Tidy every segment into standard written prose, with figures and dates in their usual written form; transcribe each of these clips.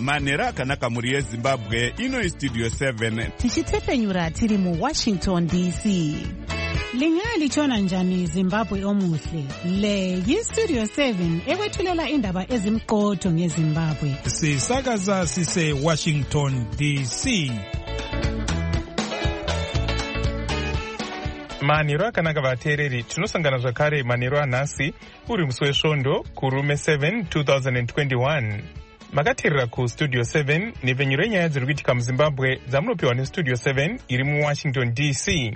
manhero akanaka mhuri yezimbabwe. Ino Studio 7 tichitefenyura tiri muWashington DC. Lingalitshona njani Zimbabwe omuhle? Le yiStudio 7 ekwethulela indaba ezimqotho ngeZimbabwe. Sisakaza sise Washington DC. Manhero akanaka vateereri, tinosangana zvakare manhero anhasi uri musi wesvondo kurume 7 2021. Makateerera kuStudio 7 nepfenyuro yenyaya dziri kuitika muZimbabwe dzamunopiwa neStudio 7 iri muWashington DC.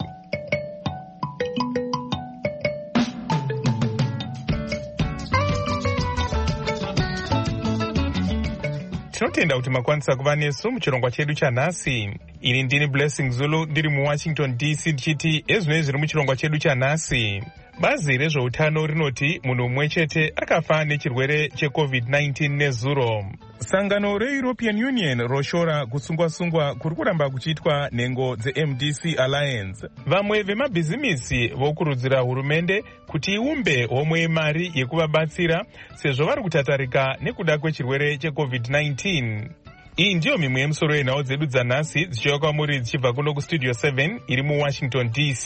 Tinotenda kuti makwanisa kuva nesu muchirongwa chedu chanhasi. Ini ndini Blessing Zulu ndiri muWashington DC ndichiti ezvinoi zviri muchirongwa chedu chanhasi. Bazi rezveutano rinoti munhu mumwe chete akafa nechirwere cheCovid-19 nezuro. Sangano reEuropean Union roshora kusungwa-sungwa kuri kuramba kuchiitwa nhengo dzeMDC Alliance. Vamwe vemabhizimisi vokurudzira hurumende kuti iumbe homwe yemari yekuvabatsira sezvo vari kutatarika nekuda kwechirwere cheCovid-19. Iyi ndiyo mimwe yemusoro yenhau dzedu dzanhasi dzichiuya kwamuri dzichibva kuno kuStudio 7 iri muWashington DC.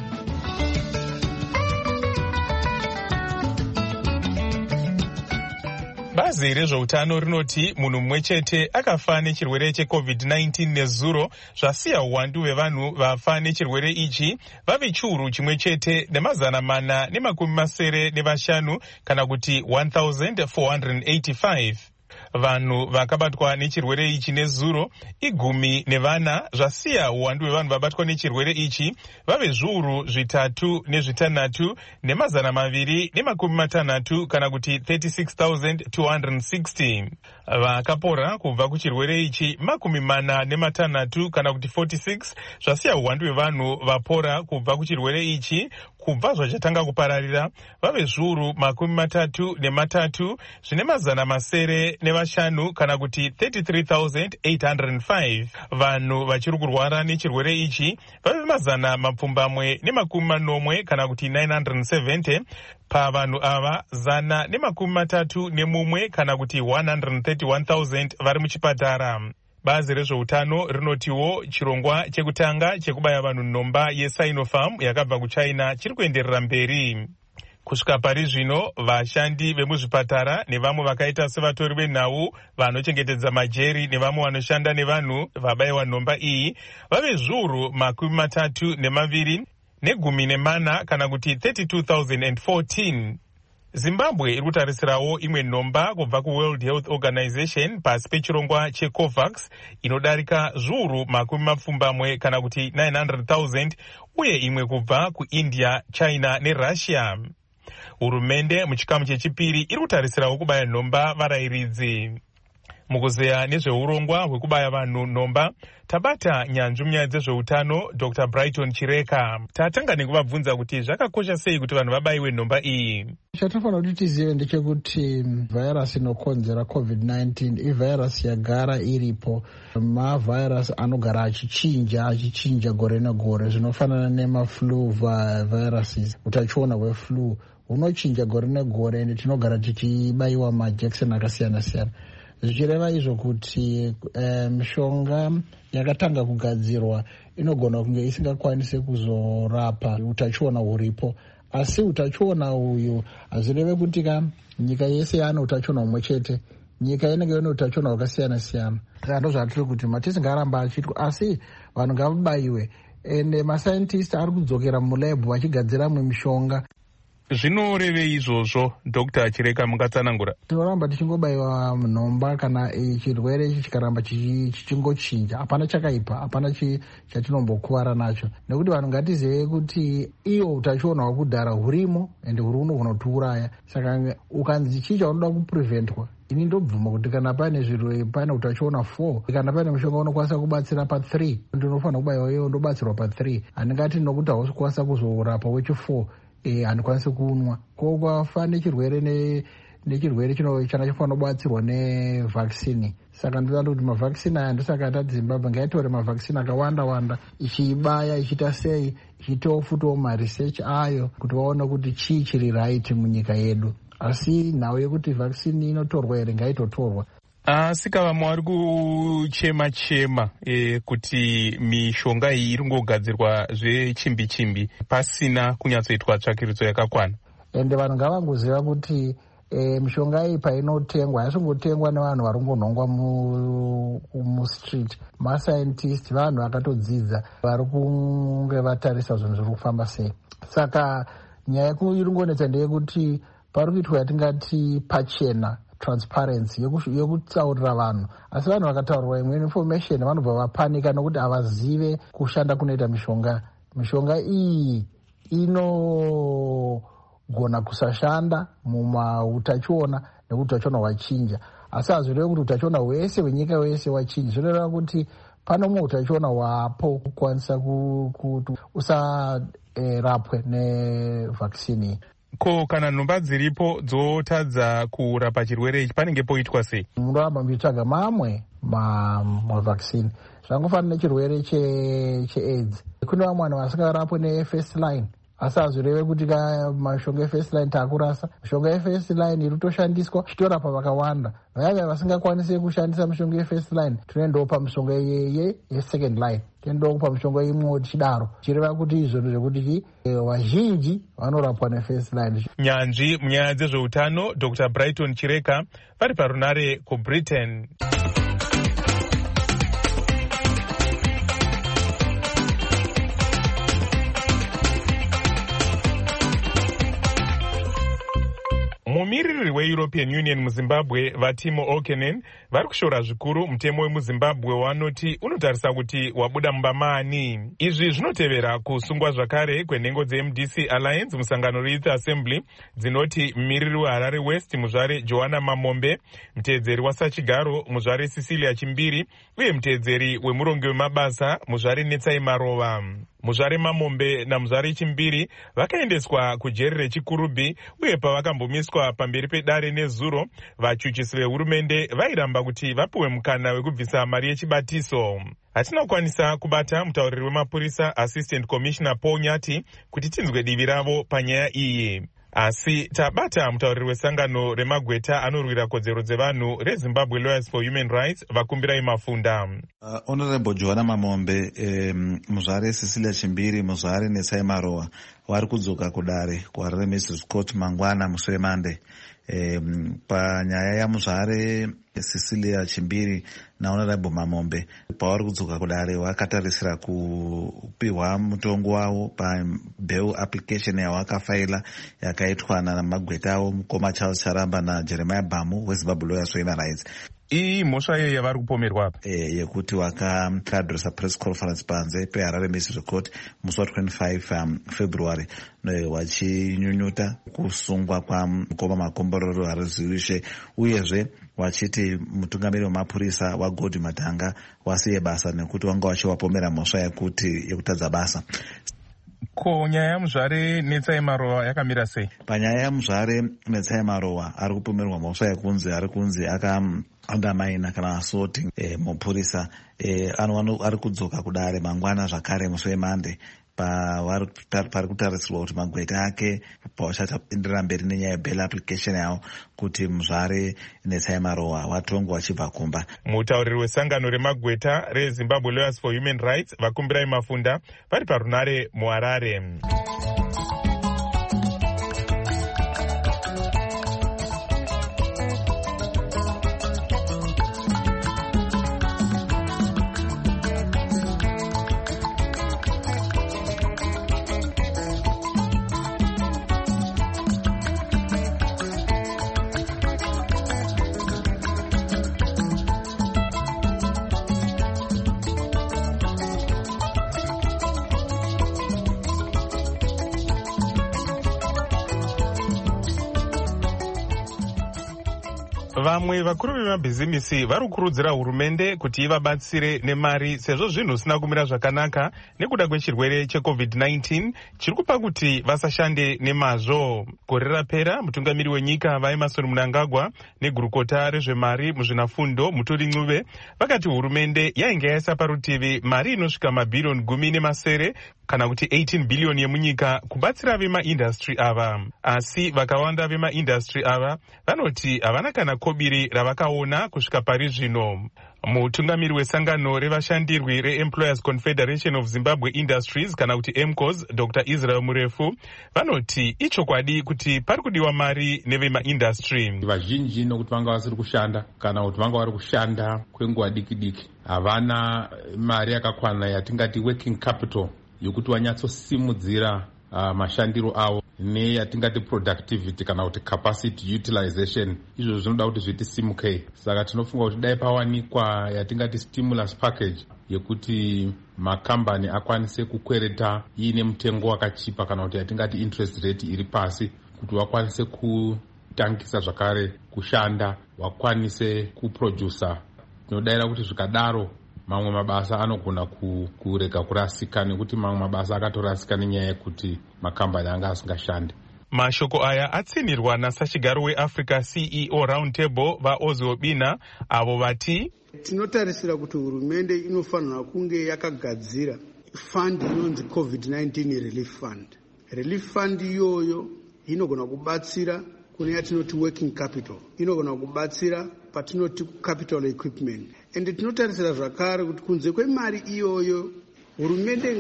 Bazi rezveutano rinoti munhu mumwe chete akafa nechirwere cheCovid-19 nezuro, zvasiya uwandu hwevanhu vafa nechirwere ichi vave chiuru chimwe chete ne485 kana kuti 1485. Vanhu vakabatwa nechirwere ichi nezuro 14, zvasiya uwandu hwevanhu vabatwa nechirwere ichi vave zviuru 3,660 kana kuti 36,260. Vakapora kubva kuchirwere ichi 46 kana kuti 46, zvasiya uwandu hwevanhu vapora kubva kuchirwere ichi kubva zvachatanga kupararira vave zviuru 33 500 kana kuti 33,805. Vanhu vachiri kurwara nechirwere ichi vave 140 kana kuti 970. Pavanhu ava 131 kana kuti 131,000 vari muchipatara. Bazi rezveutano rinotiwo chirongwa chekutanga chekubaya vanhu nhomba yeSinopharm yakabva kuChina chiri kuenderera mberi. Kusvika pari zvino vashandi vemuzvipatara nevamwe vakaita sevatori venhau vanochengetedza majeri nevamwe vanoshanda nevanhu vabayiwa nhomba iyi vave zviuru 32 kana kuti 32,014. Zimbabwe iri kutarisirawo imwe nhomba kubva kuWorld Health Organization pasi pechirongwa cheCOVAX inodarika zviuru 40 kana kuti 900,000 uye imwe kubva kuIndia, China neRussia. Hurumende muchikamu chechipiri iri kutarisirawo kubaya nhomba varayiridzi. Mukuzeya nezveurongwa hwekubaya vanhu nhomba, tabata nyanzvi munyaya dzezveutano Dr. Brighton Chireka. Tatanga nekuvabvunza kuti zvakakosha sei kuti vanhu vabayiwe nhomba iyi. Chatofanira kuti tizive ndechekuti vhairasi inokonzera COVID-19 ivhairasi yagara iripo. Mavhairasi anogara achichinja gore negore, zvinofanana nemaflu viruses. Utachiona hweflu hunochinja gore negore ende tinogara tichibayiwa majekiseni akasiyana-siyana. Zvichireva izvo kuti mishonga yakatanga kugadzirwa inogona kunge isingakwanisi kuzorapa utachiona huripo. Asi utachiona uyu hazvireve kuti nyika yese yaane utachiona humwe chete. Nyika inenge ine utachiona hwakasiyana-siyana. Saka ndozvatiri kuti matisingaramba achiitwa, asi vanhu ngavabayiwe. Ende masaintisti ari kudzokera mulabhu vachigadzira mwe mishonga. Zvinorevei izvozvo Dr. Chireka, mungatsanangura? Tinoramba tichingobayiwa nhomba kana chirwere ichi chikaramba chichingochinja. Hapana chakaipa, hapana chatinombokuwara nacho. Nekuti vanhu ngatizive kuti iyo utachiona hwekudhara hurimo ende huri unogona kutiuraya. Saka ukanzi chicha unoda kupreventwa, ini ndobvuma kuti kana pane utachiona 4, kana pane mushonga unokwanisa kubatsira pa3, ndinofanira kubayiwa iyo ndobatsirwa pa3. Handingati nokuti hausi kukwanisa kuzorapa wechi4 handikwanisi kunwa. Kwafa nechirwere nechirwere chinofanira kubatsirwa nevhakisini. Saka ndinoda kuti mavhakisini aya ndosaka tati Zimbabwe ngaitore mavhakisini akawanda ichiibaya ichiita sei, ichiitawo futiwo marisearch ayo kuti vaone kuti chii chiri right munyika yedu. Asi nhau yekuti vhakisini inotorwa here ngaitotorwa. Sika vamwe vari kuchema kuti mishonga iyi iri kungogadzirwa zvechimbi-chimbi pasina kunyatsoitwa tsvakirudzo yakakwana. Ende vanhu ngavangoziva kuti mishonga iyi painotengwa haisingotengwa nevanhu vari kungonhongwa mustreet. Mascientist vanhu vakatodzidza vari kunge vatarisa zvinhu zviri kufamba sei. Saka nyaya iri ngonetsa ndeyekuti pari kuitwa yatingati pachena, transparency, yekutsaurira vanhu. Asi vanhu vakataurirwa imwe information vanobva vapanika nokuti havazive kushanda kunoita mishonga iyi inogona kusashanda mumautachiona nekuti utachiona hwachinja. Asi hazvirevi kuti utachiona hwese hwenyika wese wachinja. Zvinoreva kuti pane umwe utachiona hwapo kukwanisa kuti usarapwe nevhakisini. Ko kana nhomba dziripo dzotadza kurapa chirwere ichi panenge poitwa sei? Munoramba muchitsvaga mamwe mavhakisini. Zvangofanana nechirwere cheAIDS. Kune vamwe vanhu vasingarapwe nefirst line. Asi hazvireve kuti mishonga yefirst line taakurasa. Mishonga yefirst line iri kutoshandiswa chitorapa vakawanda. Vaya vasingakwanisi kushandisa mishonga yefirst line tinoendawo mishonga yesecond line. Tinoendawo pamishonga imwe tichidaro. Chireva kuti izvo zvekuti vazhinji vanorapwa nefirst line. Nyanzvi munyaya dzezveutano Dr. Brighton Chireka vari parunare kuBritain. Mumiriri weEuropean Union muZimbabwe vaTimo Okenen vari kushora zvikuru mutemo wemuZimbabwe wanoti unotarisa kuti wabuda mumbamani. Izvi zvinotevera kusungwa zvakare kwenhengo dzeMDC Alliance musangano reYouth Assembly dzinoti mumiriri weHarare West muzvare Joanna Mamombe, mutedzeri waSachigaro muzvare Cecilia Chimbiri uye mutedzeri wemurongi wemabasa muzvare Netsai Marova. Muzvare Mamombe namuzvare Chimbiri vakaendeswa kujeri rechikurubhi uye pavakambomiswa pamberi pedare nezuro, vachuchisi vehurumende vairamba kuti vapiwe mukana wekubvisa mari yechibatiso. Hatina kukwanisa kubata mutauriri wemapurisa Assistant Commissioner Paul Nyati kuti tinzwe divi ravo panyaya iyi. Asi tabata mutauriri wesangano remagweta anorwira kodzero dzevanhu reZimbabwe Lawyers for Human Rights Vakumbirai Mafunda. Honorable Joanna Mamombe, muzvare Cecilia Chimbiri, muzvare Netsai Marova vari kudzoka kudare kuHarare Magistrates Court mangwana musi weMonday. Panyaya yamuzvare Cecilia Chimbiri naHonorable Mamombe pavari kudzoka kudare vakatarisira kupiwa mutongo wavo pabail application yavakafaila yakaitwa namagweta avo Mukoma Charles Charamba naJeremiah Bhamu weZimbabwe Lawyers for Human Rights. Iyi mhosva iyo yavari kupomerwa apa yekuti vakadresa press conference panze peHarare Magistrates Court musi wa25 February vachinyunyuta kusungwa kwaMukoma Makombororo Hariziwishe uyezve vachiti mutungamiri wemapurisa waGodi Matanga wasiye basa nekuti vanga vachivapomera mhosva yekutadza basa. Ko nyaya yamuzvare Netsai Marova yakamira sei? Panyaya yamuzvare Netsai Marova ari kupomerwa mhosva yekunzi undermine kana assaulting mupurisa ari kudzoka kudare mangwana zvakare musi weMonday pari kutarisirwa kuti magweta ake pavachaenderera mberi nenyaya yebail application yavo kuti muzvare Netsai Marova watongwa vachibva kumba. Mutauriri wesangano remagweta reZimbabwe Lawyers for Human Rights Vakumbirai Mafunda vari parunare muHarare. Vamwe vakuru vemabhizimisi vari kukurudzira hurumende kuti ivabatsire nemari sezvo zvinhu zvisina kumira zvakanaka nekuda kwechirwere cheCovid-19 chiri kupa kuti vasashande nemazvo. Gore rapera mutungamiri wenyika vaEmmerson Mnangagwa negurukota rezvemari muzvinafundo Mutori Ncube vakati hurumende yainge yaisa parutivi mari inosvika mabhirioni 10 nemasere kana kuti 18 bhiliyoni yemunyika kubatsira vemaindastry ava. Asi vakawanda vemaindastry ava vanoti havana kana kobiri ravakaona kusvika pari zvino. Mutungamiri wesangano revashandirwi reEmployers Confederation of Zimbabwe Industries kana kuti EMCOS, Dr. Israel Murefu, vanoti ichokwadi kuti pari kudiwa mari nevemaindastry. Vazhinji nokuti vanga vasiri kushanda kana kuti vanga vari kushanda kwenguva diki diki havana mari yakakwana yatingati working capital yokuti vanyatsosimudzira mashandiro avo neyatingati productivity kana kuti capacity utilization. Izvo zvinoda kuti zviti simukei. Saka tinofunga kuti dai pawanikwa yatingati stimulus package yekuti makambani akwanise kukwereta iine mutengo wakachipa kana kuti yatingati interest rate iri pasi, kuti vakwanise kutangisa zvakare kushanda, vakwanise kuprodusa. Tinodayira kuti zvikadaro mamwe mabasa anogona kurega kurasika, nekuti mamwe mabasa akatorasika nenyaya yekuti makambani anga asingashande. Mashoko aya atsinirwa nasachigaro weAfrica CEO Roundtable vaOzio Bina, avo vati tinotarisira kuti hurumende inofanira kunge yakagadzira fund inonzi COVID-19 Relief Fund. Relief Fund iyoyo inogona kubatsira kune yatinoti working capital, inogona kubatsira patinoti capital equipment. And tinotarisira zvakare kuti kunze kwemari iyoyo hurumende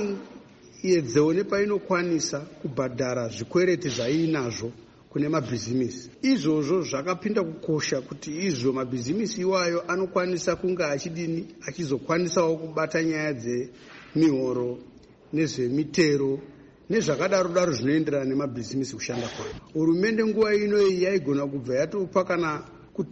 ngaiedzewo nepainokwanisa kubhadhara zvikwereti zvainazvo kune mabhizimisi. Izvozvo zvakapinda kukosha kuti izvo mabhizimisi iwayo anokwanisa kunge achizokwanisawo kubata nyaya dzemihoro nezvemitero nezvakadaro zvinoenderana nemabhizimisi kushanda kwayo. Hurumende nguva inoyi yaigona kubva yatopa kana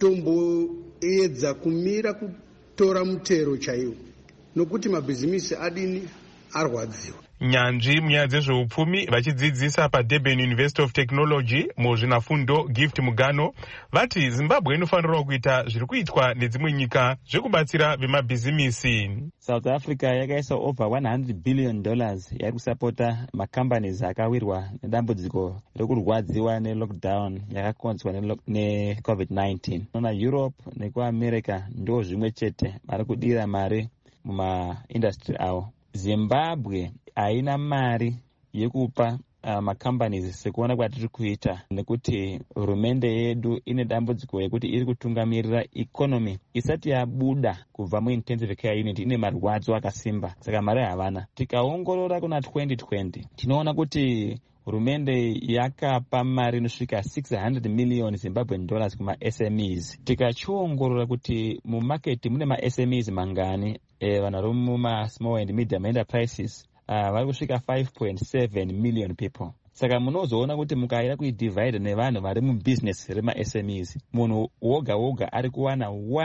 kutomboedza kumira kutora mutero chaiwo, nokuti mabhizimisi arwadziwa. Nyanzvi munyaya dzezveupfumi vachidzidzisa paDurban University of Technology muzvinafundo Gift Mugano vati Zimbabwe inofanirwa kuita zviri kuitwa nedzimwe nyika zvekubatsira vemabhizimisi. South Africa yakaisa over $100 billion yari kusapota macompanies akawirwa nedambudziko rekurwadziwa nelockdown yakakonzwa neCovid-19. Nona Europe nekuAmerica ndo zvimwe chete vari kudira mari mumaindustry avo. Zimbabwe haina mari yekupa macompanies sekuona kwatiri kuita, nekuti hurumende yedu ine dambudziko yekuti iri kutungamirira economy isati yabuda kubva muintensive care unit, ine marwadzo akasimba, saka mari havana. Tikaongorora kuna 2020 tinoona kuti hurumende yakapa mari inosvika $600 million Zimbabwean dollars kuma SMEs. Tikachiongorora kuti mumaketi mune ma-SMEs mangani, vanhu vari muma small and medium enterprises vari kusvika 5.7 million people. Saka munozoona kuti mukaida kuidivide nevanhu vari mubusiness rema-SMEs, munhu woga woga ari kuwana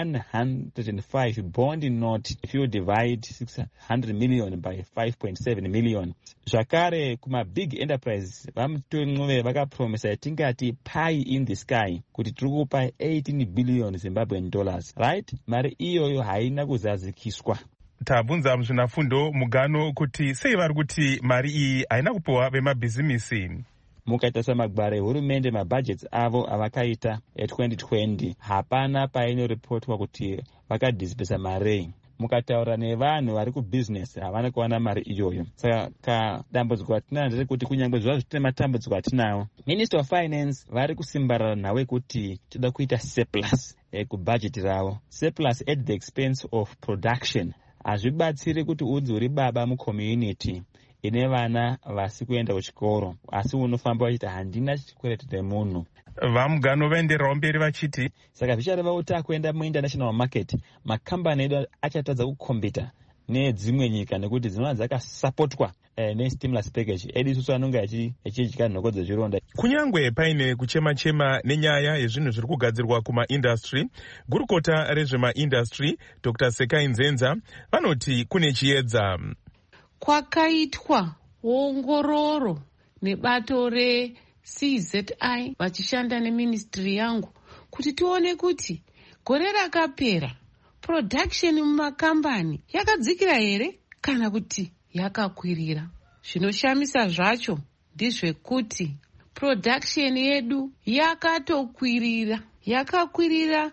105 bond note if you divide 600 million by 5.7 million. Zvakare kuma-big enterprise vamuton'ove vakapromisa yatingati pie in the sky kuti tiri kupa 18 billion Zimbabwean dollars, right? Mari iyoyo haina kuzadzikiswa. Tabvunza muzvinafundo Mugano kuti sei vari kuti mari iyi haina kupiwa vemabhizimisi. Mukaita samagware hurumende mabudgets avo avakaita 2020 hapana painoripotwa kuti vakadhisipesa mari. Mukataura nevanhu vari kubusiness havana kuwana mari iyoyo. Saka dambudziko ratinaro nderekuti kunyange zvazvo tine matambudziko atinawo, Minister of Finance vari kusimbarara nawe kuti toda kuita surplus kubudget ravo. Surplus at the expense of production hazvibatsiri kuti udzi uri baba mucommunity ine vana vasi kuenda kuchikoro, asi unofamba wachiti handina chikwereti nemunhu. Vamugano vaendererawo mberi vachiti saka zvichareva kuti akuenda muinternational market, makambani edu achatadza kukombita nedzimwe nyika nekuti dzinova dzakasapotwa nestimulus package. Edu isusu anonge achidya nhoko dzechironda. Kunyangwe paine kuchema-chema nenyaya yezvinhu zviri kugadzirwa kumaindastry, gurukota rezvemaindastry Dr. Sekai Nzenza vanoti kune chiedza. Kwakaitwa ongororo nebato reCZI vachishanda neministry yangu kuti tione kuti gore rakapera production mumakambani yakadzikira here kana kuti yakakwirira. Zvinoshamisa zvacho ndezvekuti production yedu yakakwirira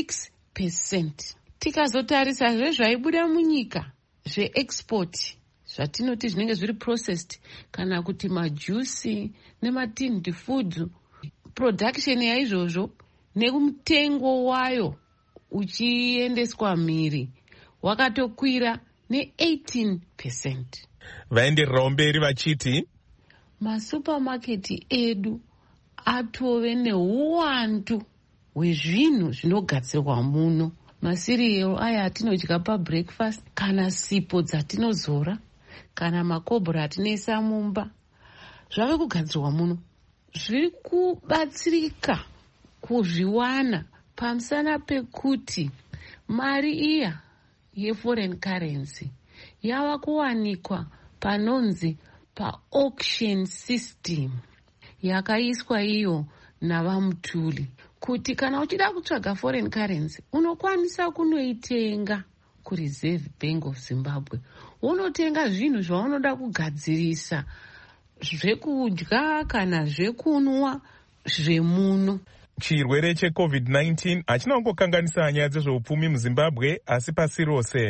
ne10.6%. Tikazotarisa zvezvaibuda munyika zveexport zvatinoti zvinenge zviri processed kana kuti majusi nematinned foods, production yaizvozvo nemutengo wayo uchiendeswa mhiri wakatokwira ne18%. Vaendererawo mberi vachiti masupamaketi edu atove neuwandu hwezvinhu zvinogadzirwa muno, masiriyero aya atinodya pabreakfast, kana sipo dzatinozora, kana makobhora atinoisa mumba, zvave kugadzirwa muno. Zviri kubatsirika kuzviwana pamusana pekuti mari iya yeforeign currency yava kuwanikwa panonzi pa-auction system yakaiswa iyo navamutuli, kuti kana uchida kutsvaga foreign currency unokwanisa kunoitenga kureserve bank of Zimbabwe, unotenga zvinhu zvaunoda kugadzirisa, zvekudya kana zvekunwa zvemuno. Chirwere cheCovid-19 hachina kungokanganisa nyaya dzezveupfumi muZimbabwe asi pasi rose.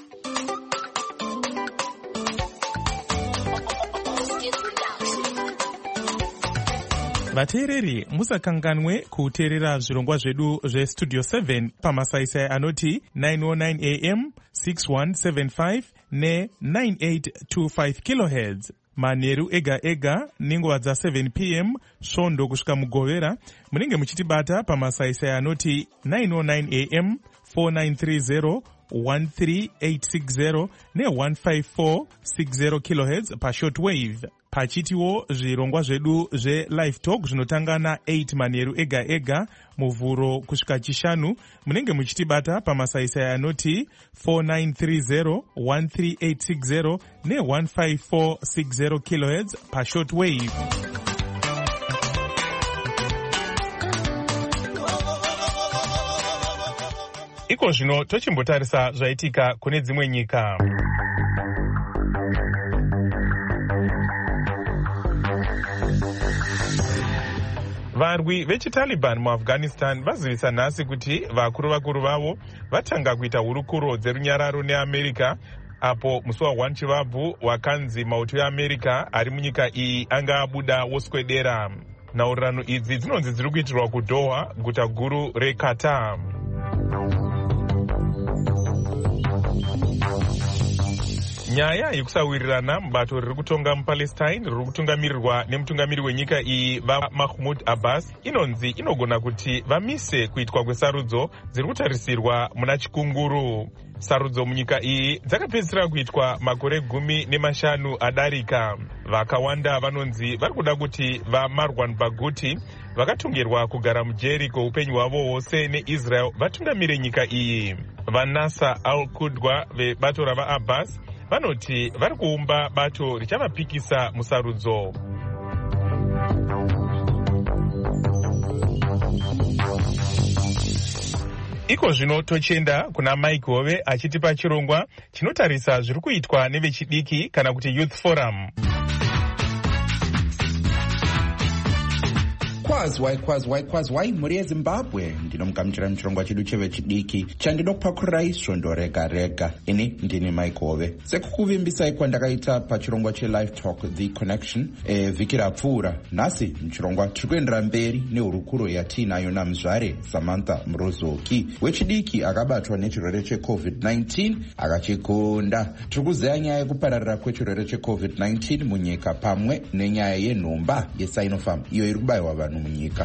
Vateereri, musakanganwe kuteerera zvirongwa zvedu zvestudio 7 pamasaisai anoti 909 am, 6175 ne9825 kHz. Manheru ega ega nenguva dza7 pm svondo kusvika mugovera munenge muchitibata pamasaisai anoti 909 am, 4930 13860 ne15460 kHz pashortwave. Pachitiwo zvirongwa zvedu zve-live talk zvinotanga na8 manheru ega ega muvhuro kusvika chishanu munenge muchitibata pamasaisai anoti 4930 13860 ne15460 kHz pashortwave. Iko zvino tochimbotarisa zvaitika kune dzimwe nyika. Varwi vechiTaliban muAfghanistan vazivisa nhasi kuti vakuru vavo vatanga kuita hurukuro dzerunyararo neAmerica, apo musi wa1 Chivabvu wakanzi mauto eAmerica ari munyika iyi anga abuda woswedera. Nhaurirano idzi dzinonzi dziri kuitirwa kuDoha, guta guru reQatar. Nyaya yekusawirirana mubato riri kutonga muPalestine riri kutungamirirwa nemutungamiri wenyika iyi Mahmoud Abbas inonzi inogona kuti vamise kuitwa kwesarudzo dziri kutarisirwa muna chikunguru. Sarudzo munyika iyi dzakapedzisira kuitwa makore 15 adarika. Vakawanda vanonzi vari kuda kuti vaMarwan Barghouti vakatongerwa kugara mujeri kweupenyu hwavo hwose neIsrael vatungamire nyika iyi. VaNasser al-Qudwa vebato ravaAbbas vanoti vari kuumba bato richavapikisa musarudzo. Iko zvino tochenda kuna Mike Hove achitipa chirongwa chinotarisa zviri kuitwa nevechidiki kana kuti Youth Forum. Kwazwai mhuri yeZimbabwe, ndinomugamuchira muchirongwa chedu chevechidiki chandinokupakurirai svondo rega rega. Ini ndini Mike Hove. Sekukuvimbisai kwandakaita pachirongwa cheLive Talk The Connection vhiki rapfuura, nhasi muchirongwa tiri kuendera mberi nehurukuro yatiinayo namuzvare Samantha Murozoki wechidiki akabatwa nechirwere cheCovid-19 akachigonda. Tiri kuzeya nyaya yekupararira kwechirwere cheCovid-19 munyika pamwe nenyaya yenhomba yeSinopharm iyo iri kubayiwa vanhu munyika.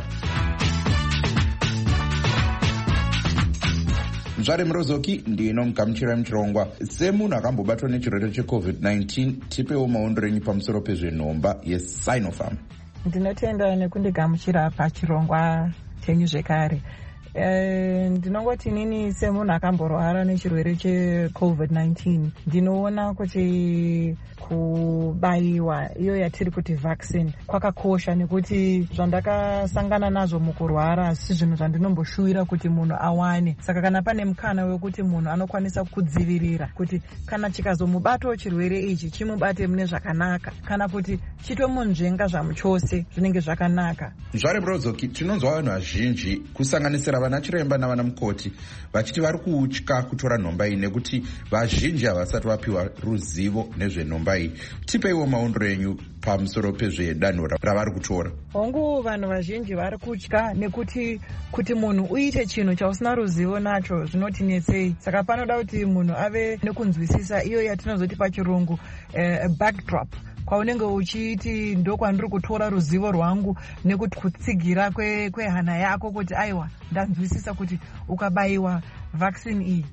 Muzvare Murozoki ndinomugamuchira muchirongwa. Semunhu akambobatwa nechirwere cheCovid-19, tipewo maondero enyu pamusoro pezvenhomba yeSinopharm. Ndinotenda nekundigamuchira pachirongwa chenyu zvekare. Ndinongoti nini semunhu akamborwara nechirwere cheCovid-19 ndinoona kuti kubayiwa iyo yatiri kuti vaccine kwakakosha, nekuti zvandakasangana nazvo mukurwara asi zvinhu zvandinomboshuwira kuti munhu awane. Saka kana pane mukana wekuti munhu anokwanisa kudzivirira kuti kana chikazomubatawo chirwere ichi chimubate mune zvakanaka, kana kuti chitomunzvenga zvamuchose zvinenge zvakanaka. Zvare Murozoki, tinonzwa vanhu vazhinji kusanganisira vana chiremba navana mukoti vachiti vari kutya kutora nhomba iyi nekuti vazhinji havasati vapiwa ruzivo nezvenhomba iyi. Tipeiwo maondero enyu pamusoro pezvedanho ravari kutora. Hongu, vanhu vazhinji vari kutya nekuti kuti munhu uite chinhu chausina ruzivo nacho zvinotinetsei. Saka panoda kuti munhu ave nekunzwisisa iyo yatinozoti pachirungu backdrop, kwaunenge uchiti ndokwandiri kutora ruzivo rwangu nekuti kutsigira kwehana yako kuti aiwa ndanzwisisa kuti ukabayiwa vaccine iyi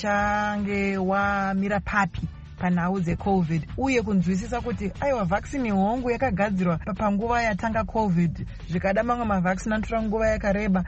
uchange wamira papi panhau dzecovid, uye kunzwisisa kuti aiwa vaccine hongu yakagadzirwa panguva yatanga covid, zvikada mamwe mavaccine anotora nguva yakareba,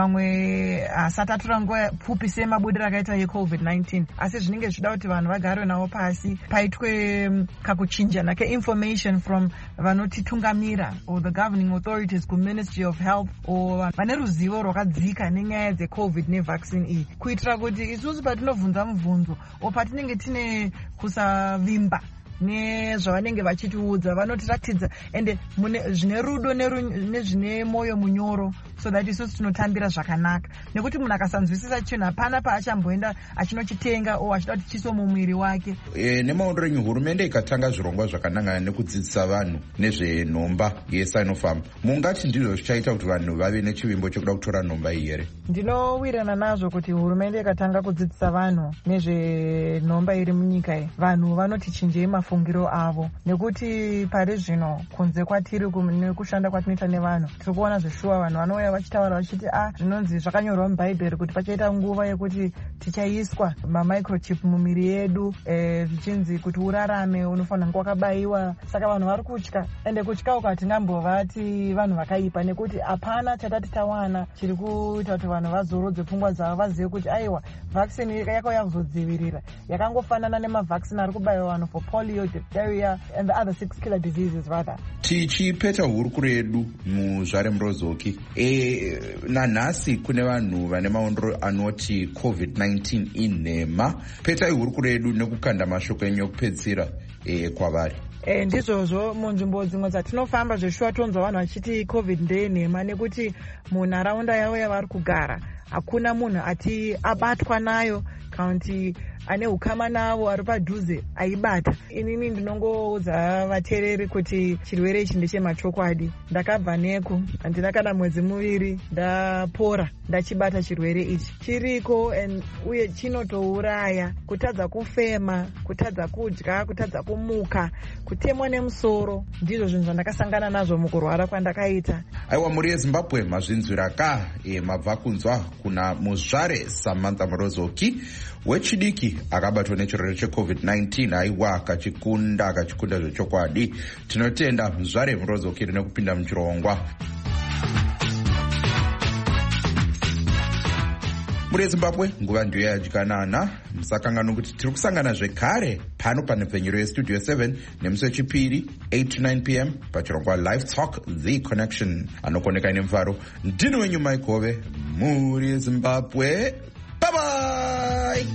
mamwe asati atora nguva pfupi semabudiro akaita yecovid-19, asi zvinenge zvida kuti vanhu vagare navo pasi paitwe kakuchinjana keinformation from vanotitungamira or the governing authorities kuministry of health or vane ruzivo rwakadzika nenyaya dzecovid nevaccine iyi, kuitira kuti isusu patinovhunza mubvunzo o patinenge tine kusavimba nezvavanenge vachitiudza vanotiratidza ende zvine rudo nezvine moyo munyoro, so that isusu tinotambira zvakanaka, nekuti munhu akasanzwisisa chinhu hapana paachamboenda achinochitenga o achida kuti chiso mumwiri wake. Nemaondero enyu, hurumende ikatanga zvirongwa zvakanangana nekudzidzisa vanhu nezvenhomba yeSinopharm, mungati ndizvo zvichaita kuti vanhu vave nechivimbo chekuda kutora nhomba iyi here? Ndinowirirana nazvo kuti hurumende ikatanga kudzidzisa vanhu nezvenhomba iri munyika iyi, vanhu vanoti chinjei mafungiro avo, nekuti pari zvino kunze kwatiri nekushanda kwatinoita nevanhu tiri kuona zvishuwa vanhu vanouya vachitaura vachiti zvinonzi zvakanyorwa mubhaibheri kuti pachaita nguva yekuti tichaiswa mamicrochip mumiri yedu, zvichinzi kuti urarame unofanira kunge wakabayiwa. Saka vanhu vari kutya, ende kutya uku hatingambovati vanhu vakaipa, nekuti hapana chatati tawana chiri kuita kuti vanhu vazorodze pfungwa dzavo vazive kuti aiwa vaccine yakauya kuzodzivirira, yakangofanana nemavaccine ari kubayiwa vanhu for polio, diphtheria and the other 6 killer diseases rather. Tichipeta hurukuro yedu muzvare murozoki, nanhasi kune vanhu vane maondero anoti covid-19 inhema. Petai hurukuro yedu nekukanda mashoko enyu ekupedzisira kwavari. Ndizvozvo munzvimbo dzimwe dzatinofamba zveshuwa tonzwa vanhu vachiti covid ndeyenhema, nekuti munharaunda yavo yavari kugara hakuna munhu ati abatwa nayo kana kuti ane ukama navo ari padhuze aibata. Inini ndinongoudza vateereri kuti chirwere ichi ndechemachokwadi. Ndakabva neko, handina kana mwedzi muviri ndapora ndachibata chirwere ichi. Chiriko uye chinotouraya, kutadza kufema, kutadza kudya, kutadza kumuka, kutemwa nemusoro, ndizvo zvinhu zvandakasangana nazvo mukurwara kwandakaita. Aiwa, muri yeZimbabwe mazvinzwira ka mabva kunzwa kuna muzvare Samantha Murozoki wechidiki akabatwa nechirwere checovid-19, aiwa akachikunda zvechokwadi. Tinotenda muzvare Murozoki nekupinda muchirongwa. Muri yeZimbabwe nguva ndiyo yadyanana. Musakangana kuti tiri kusangana zvekare pano panepfenyuro yestudio 7 nemusi wechipiri 8 to 9 p.m. pachirongwa Live Talk The Connection. Anokoneka nemfaro ndini wenyu Mike Hove, muri yeZimbabwe. Bye bye.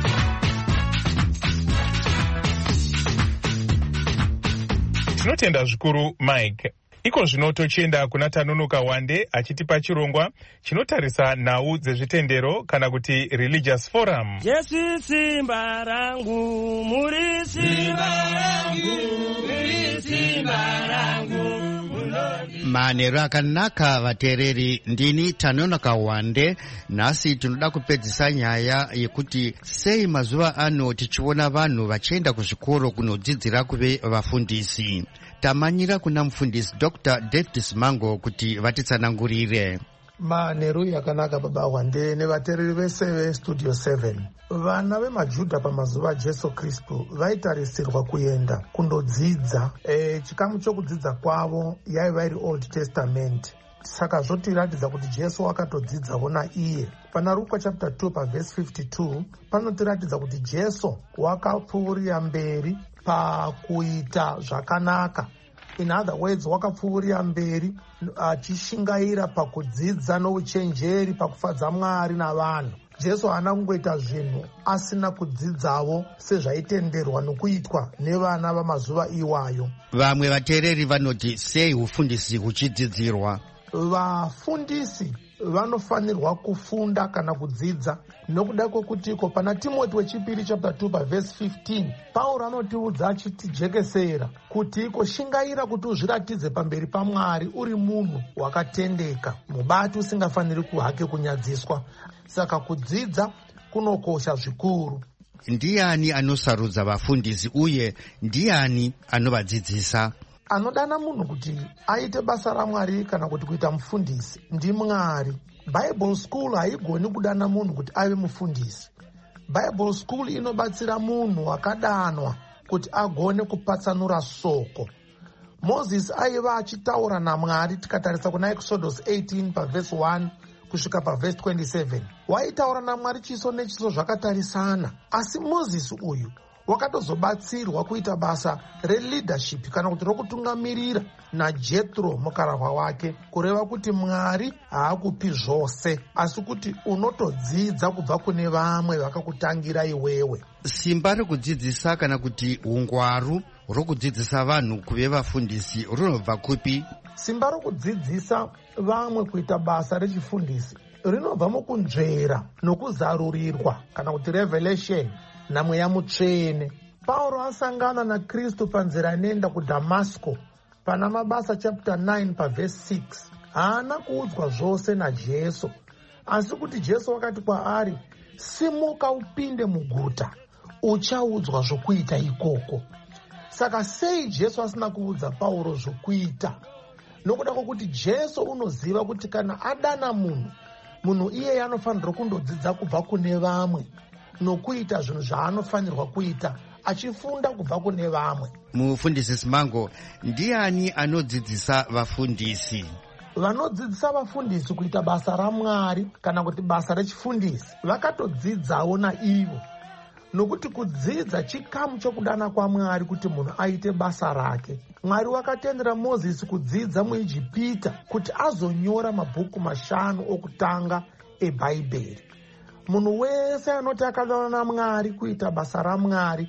Tinotenda zvikuru Mike. Iko zvino tochienda kuna Tanunuka Wande achitipa chirongwa chinotarisa nhau dzezvitendero kana kuti religious forum. Jesu simba rangu, muri simba rangu, muri simba rangu. Manheru akanaka vateereri, ndini Tanunuka Wande. Nhasi tinoda kupedzisa nyaya yekuti sei mazuva ano tichiona vanhu vachienda kuzvikoro kunodzidzira kuve vafundisi. Tamanyira kuna mufundisi Dr. David Simango kuti vatitsanangurire. Manheru yakanaka baba Wande nevateereri vese vestudio 7. Vana vemajudha pamazuva aJesu Kristu vaitarisirwa kuenda kundodzidza. Chikamu chokudzidza kwavo yaiva iri Old Testament. Saka zvotiratidza kuti Jesu akatodzidzawo naiye. Pana Luka chapter 2 pavhesi 52 panotiratidza kuti Jesu wakapfuurira mberi pakuita zvakanaka. In other words, wakapfuurira mberi achishingaira pakudzidza nouchenjeri pakufadza Mwari navanhu. Jesu haana kungoita zvinhu asina kudzidzawo sezvaitenderwa nokuitwa nevana vamazuva iwayo. Vamwe vateereri vanoti sei ufundisi huchidzidzirwa? vafundisi vanofanirwa kufunda kana kudzidza, nokuda kwekutiko pana Timoti wechipiri chapter 2 pavhesi 15 Pauro anotiudza achitijekesera kuti iko shingaira kuti uzviratidze pamberi paMwari uri munhu wakatendeka, mubati usingafaniri kuhake kunyadziswa. Saka kudzidza kunokosha zvikuru. Ndiani anosarudza vafundisi uye ndiani anovadzidzisa? Anodana munhu kuti aite basa raMwari kana kuti kuita mufundisi ndiMwari. Bible school haigoni kudana munhu kuti ave mufundisi. Bible school inobatsira munhu wakadanwa kuti agone kupatsanura soko. Moses aiva achitaura naMwari, tikatarisa kuna Exodus 18 pavhesi 1 kusvika pavhesi 27. Waitaura naMwari chiso nechiso zvakatarisana. Asi Moses uyu wakatozobatsirwa kuita basa releadership kana kuti rokutungamirira naJethro mukarahwa wake, kureva kuti Mwari haakupi zvose, asi kuti unotodzidza kubva kune vamwe vakakutangira iwewe. Simba rekudzidzisa kana kuti ungwaru rokudzidzisa vanhu kuve vafundisi rinobva kupi? Simba rokudzidzisa vamwe kuita basa rechifundisi rinobva mukunzvera nokuzarurirwa kana kuti revelation naMweya Mutsvene. Pauro asangana naKristu panzira inoenda kuDhamasiko pana Mabasa chapter 9 pavhesi 6. Haana kuudzwa zvose naJesu, asi kuti Jesu wakati kwaari, simuka upinde muguta, uchaudzwa zvokuita ikoko. Saka sei Jesu asina kuudza Pauro zvokuita? Nokuda kwokuti Jesu unoziva kuti kana adana munhu iyeye anofanirwa kundodzidza kubva kune vamwe nokuita zvinhu zvaanofanirwa kuita achifunda kubva kune vamwe. Mufundisi Simango, ndiani anodzidzisa vafundisi? Vanodzidzisa vafundisi kuita basa raMwari kana kuti basa rechifundisi vakatodzidzawo naivo, nokuti kudzidza chikamu chokudana kwaMwari kuti munhu aite basa rake. Mwari wakatendera Mozisi kudzidza muIjipita kuti azonyora mabhuku 5 okutanga eBhaibheri. Munhu wese anoti akadana naMwari kuita basa raMwari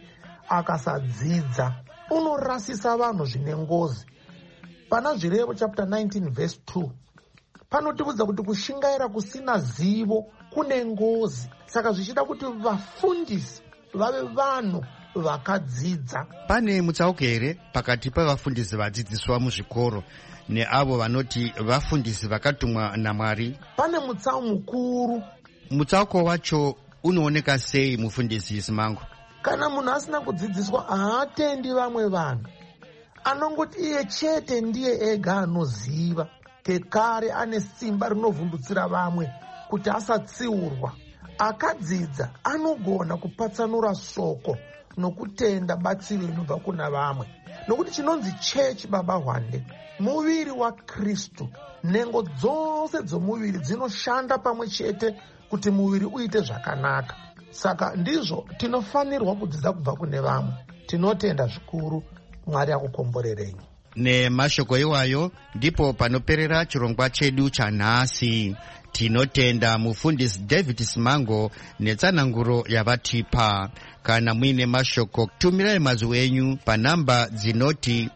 akasadzidza unorasisa vanhu zvine ngozi. Pana Zvirevo chapter 19 verse 2 panotiudza kuti kushingaira kusina zivo kune ngozi. Saka zvichida kuti vafundisi vave vanhu vakadzidza. Pane mutsauko here pakati pevafundisi vadzidziswa muzvikoro neavo vanoti vafundisi vakatumwa naMwari? Pane mutsauko mukuru. Mutsauko wacho unooneka sei, mufundisi Simango? Kana munhu asina kudzidziswa haatendi vamwe vanhu, anongoti iye chete ndiye ega anoziva, kekare ane simba rinovhundutsira vamwe kuti asatsiurwa. Akadzidza anogona kupatsanura soko nokutenda batsiro inobva kuna vamwe, nokuti chinonzi chechi baba hwande muviri waKristu. Nhengo dzose dzomuviri dzinoshanda pamwe chete kuti muviri uite zvakanaka. Saka ndizvo tinofanirwa kudzidza kubva kune vamwe. Tinotenda zvikuru. Mwari akukomborerei. Nemashoko iwayo ndipo panoperera chirongwa chedu chanhasi. Tinotenda mufundisi David Simango netsananguro yavatipa. Kana muine mashoko, tumirai mazwi enyu panhamba dzinoti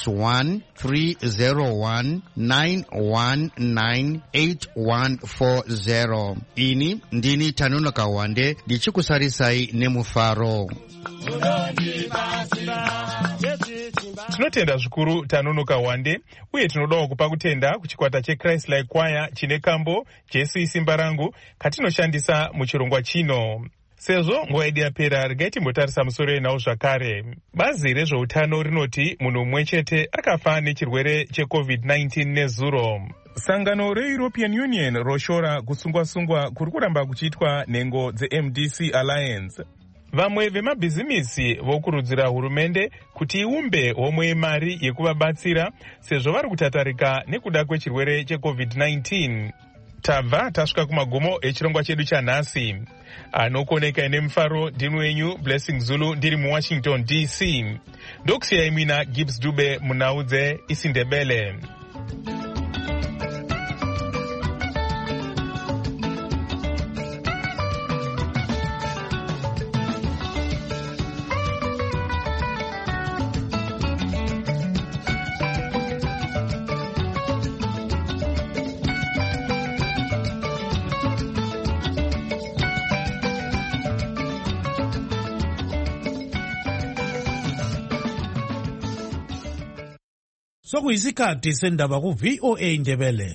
+1 301 919 8140. Ini ndini Tanonoka Wande ndichikusarisai nemufaro. Tinotenda zvikuru Tanonoka Wande, uye tinodawo kupa kutenda kuchikwata cheChrist Like Choir chine kambo Jesu Simba Rangu katinoshandisa muchirongwa chino. Sezvo nguva yedu yapera, regai timbotarisa musoro yenhau zvakare. Bazi rezveutano rinoti munhu mumwe chete akafa nechirwere cheCovid-19 nezuro. Sangano reEuropean Union roshora kusungwa-sungwa kuri kuramba kuchiitwa nhengo dzeMDC Alliance. Vamwe vemabhizimisi vokurudzira hurumende kuti iumbe homwe yemari yekuvabatsira sezvo vari kutatarika nekuda kwechirwere cheCovid-19. Tabva tasvika kumagumo echirongwa chedu chanhasi. Anokoneka nemufaro ndini wenyu Blessing Zulu ndiri muWashington DC. Ndokusiyai mina Gibbs Dube munhau dzeIsindebele. sokuyisikhathi sendaba ku-VOA Ndebele.